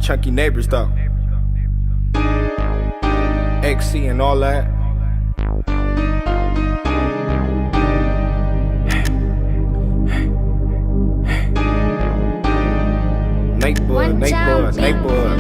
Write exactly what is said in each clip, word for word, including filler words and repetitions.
Chunky neighbors though. X C and all that. Nate Bud, Nate Bud, Nate Bud.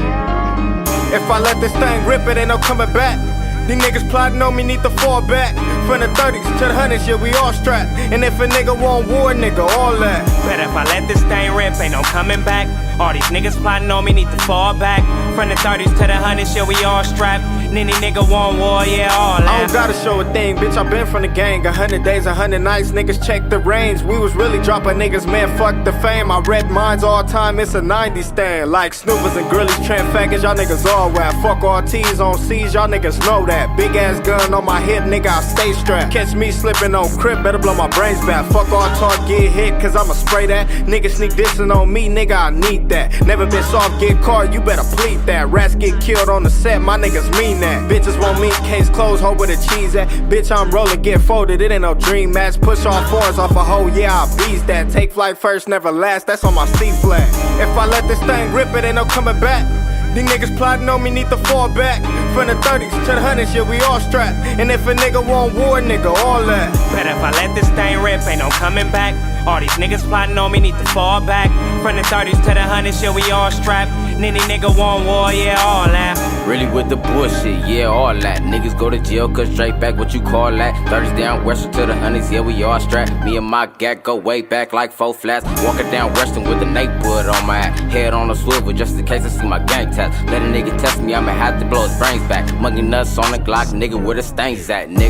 If I let this thing rip, it ain't no coming back. These niggas plotting on me, need to fall back. From the thirties to the hundreds, yeah, we all strapped. And if a nigga want war, nigga, all that. But if I let this thing rip, ain't no coming back. All these niggas plotting on me, need to fall back. From the thirties to the hundreds, yeah, we all strapped. And any nigga want war, yeah, all that. I don't gotta show a thing, bitch, I been from the gang. A hundred days, a hundred nights, niggas check the range. We was really dropping niggas, man, fuck the fame. I read minds all time, it's a nineties thing. Like Snoopers and Grillies, Trent faggots, y'all niggas all whack. Fuck R Ts on C's, y'all niggas know that. Big ass gun on my hip, nigga, I stay strapped. Catch me slipping on crib, better blow my brains back. Fuck all talk, get hit, cause I'ma spray that. Niggas sneak dissing on me, nigga, I need that. Never been soft, get caught, you better plead that. Rats get killed on the set, my niggas mean that. Bitches want me, case closed, hold where the cheese at. Bitch, I'm rolling, get folded, it ain't no dream match. Push off fours off a hoe, yeah, I beast that. Take flight first, never last, that's on my C flag. If I let this thing rip, it ain't no coming back. These niggas plotting on me, need to fall back. From the thirties to the hundreds, yeah, we all strapped. And if a nigga want war, nigga, all that. But if I let this thing rip, ain't no coming back. All these niggas plotting on me, need to fall back. From the thirties to the hundreds, yeah, we all strapped. And any nigga want war, yeah, all that. Really with the bullshit, yeah, all that. Niggas go to jail, cut straight back, what you call that? thirties down, western to the hundreds, yeah, we all strapped. Me and my gat go way back like four flats. Walking down western with the Nate Bud on my head on a swivel, just in case I see my gang tats. Let a nigga test me, I'ma have to blow his brains back. Monkey nuts on the Glock, nigga, where the stains at, nigga?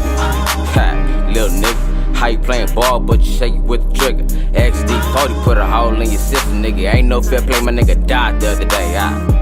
Ha, little nigga. How you playing ball, but you shake it with the trigger. X D forty put a hole in your system, nigga. Ain't no fair play, my nigga died the other day.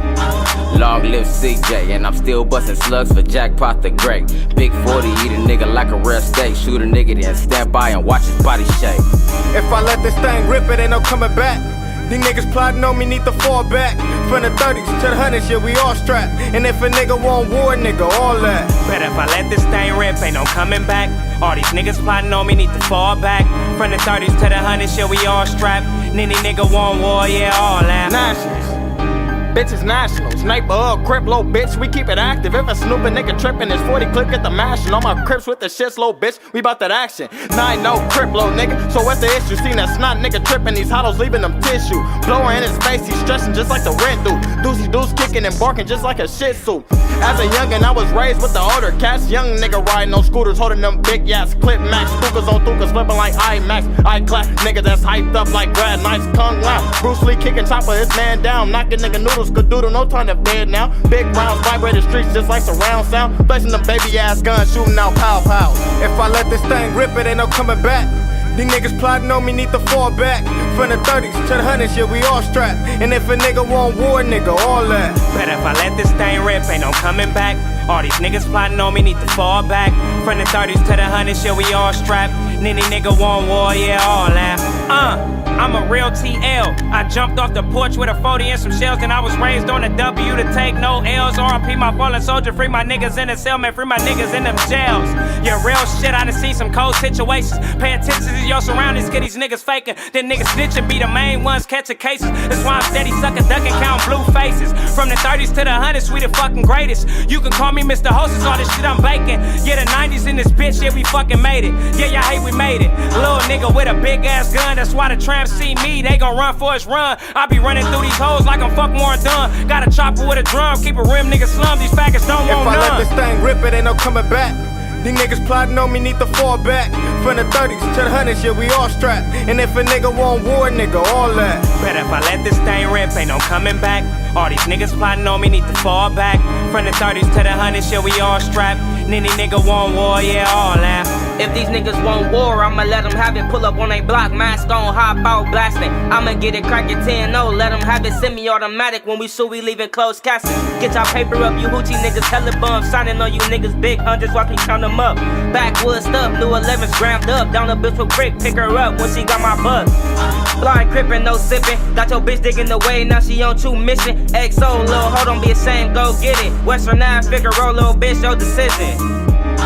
Ah. Long live C J, and I'm still busting slugs for Jackpot the Great. Big forty, eat a nigga like a rare steak. Shoot a nigga, then stand by and watch his body shake. If I let this thing rip, it ain't no coming back. These niggas plotting on me, need to fall back. From the thirties to the hundreds, yeah, we all strapped. And if a nigga want war, nigga, all that. But if I let this thing rip, ain't no coming back. All these niggas plotting on me, need to fall back. From the thirties to the hundreds, yeah, we all strapped. And any nigga want war, yeah, all that. Nationals, bitches nationals. Neighborhood crip, low bitch, we keep it active. If a snoopin' nigga trippin', it's forty clip, get the mashin'. On my crips with the shits, low bitch, we bout that action. Nine no crip, low nigga, so what's the issue? Seen that snot nigga trippin', these hollows leaving them tissue. Blower in his face, he's stressin' just like the rent dude. Doozy doos kickin' and barking just like a shih tzu. As a youngin', I was raised with the older cats. Young nigga riding on scooters, holding them big yachts. Clip max, Stukas on Thukas, flippin' like IMAX. I-class, nigga that's hyped up like Brad Knights, Kung Lao. Bruce Lee kicking chopper, his man down, knocking nigga noodles. Cadoodle, no time to bed now. Big rounds, vibrating streets just like surround sound. Flexing them baby ass guns, shooting out pow pow. If I let this thing rip, it ain't no coming back. These niggas plotting on me, need to fall back. From the thirties to the hundreds, yeah, we all strapped. And if a nigga want war, nigga, all that. But if I let this thing rip, ain't no coming back. All these niggas plotting on me, need to fall back. From the thirties to the hundreds, yeah, we all strapped. And any nigga want war, yeah, all that. Uh. I'm a real T L. I jumped off the porch with a forty and some shells, and I was raised on a W to take no L's. R I P my fallen soldier, free my niggas in the cell, man, free my niggas in them jails. Yeah, real shit, I done seen some cold situations. Pay attention to your surroundings, get these niggas faking. Then niggas snitching be the main ones catching cases. That's why I'm steady sucking, ducking, count blue faces. From the thirties to the hundreds, we the fucking greatest. You can call me Mister Hostess, all this shit I'm baking. Yeah, the nineties in this bitch, yeah, we fucking made it. Yeah, y'all hate we made it. Little nigga with a big ass gun, that's why the tramps see me, they gon' run for his run. I be running through these hoes like I'm fuck more done. Got a chopper with a drum, keep a rim nigga slum. These faggots don't want none. If I let this thing rip, it ain't no coming back. These niggas plotting on me, need to fall back. From the thirties to the hundreds, yeah, we all strapped. And if a nigga want war, nigga, all that. But if I let this thing rip, ain't no coming back. All these niggas plotting on me, need to fall back. From the thirties to the hundreds, yeah, we all strapped. And any nigga want war, yeah, all that. If these niggas want war, I'ma let them have it. Pull up on they block, mask on, hop out, blasting. I'ma get it crackin' ten oh, let them have it semi-automatic. When we shoot, we leaving closed casting. Get y'all paper up, you hoochie niggas hella bum. Signing on you niggas big hundreds, watch me count them up. Backwoods stuff, new elevens grammed up. Down a bitch with brick, pick her up when she got my buck. Blind crippin', no sippin'. Got your bitch digging the way, now she on two mission. X O, lil' ho, don't be ashamed, go get it. Western Ave, Figaro, lil' bitch, your decision.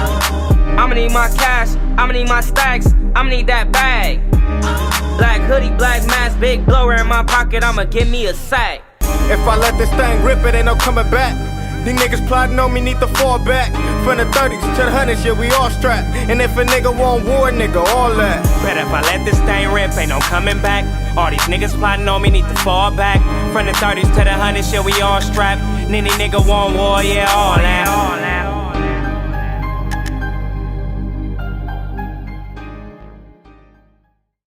I'ma need my cash, I'ma need my stacks, I'ma need that bag. Black hoodie, black mask, big blower in my pocket, I'ma give me a sack. If I let this thing rip, it ain't no coming back. These niggas plotting on me need to fall back. From the thirties to the hundreds, yeah, we all strapped. And if a nigga want war, nigga, all that. Bet if I let this thing rip, ain't no coming back. All these niggas plotting on me need to fall back. From the thirties to the hundreds, yeah, we all strapped. And any nigga want war, yeah, all